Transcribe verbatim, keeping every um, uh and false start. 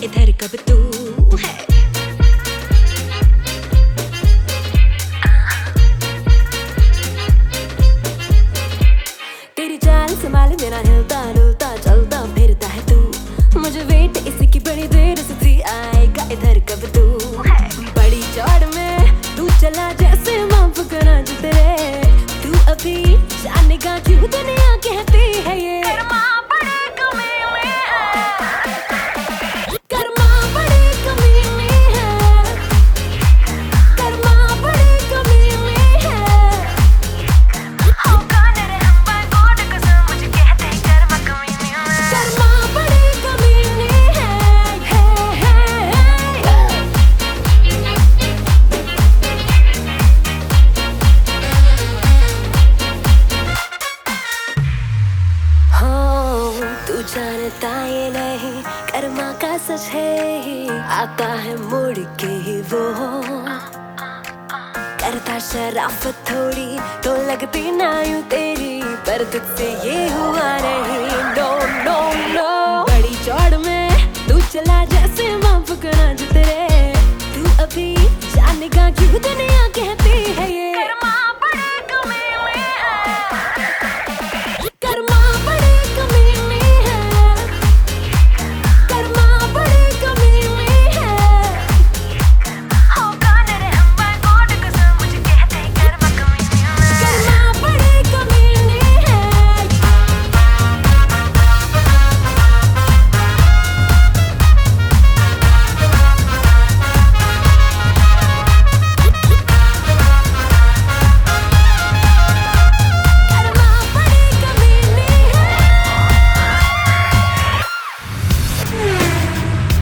इधर कब तू है। तेरी चाल संभाल मेरा हिलता डुलता चलता फिरता है तू, मुझे वेट इसी की बड़ी देर से थी, आएगा इधर कब तू है। बड़ी चौड़ में तू चला जैसे माफ करा जो तेरे, तू अभी जानेगा क्यों दुनिया कहती है ये कर्मा बड़े कमीने है, कर्मा बड़े कमीने है, कर्मा बड़े कमीने है। होगा तेरे हम पर गॉड कसम मुझे कहते हैं कर्मा कमीने है, कर्मा बड़े कमीने है, है, है, है। तू जानता ये नहीं कर्मा का सच है ही, आता है मुड़ के ही वो, करता शराफत थोड़ी तो लगती ना यूं तेरी, पर तुझसे ये हुआ नहीं। नो नो नो बड़ी चौड़ में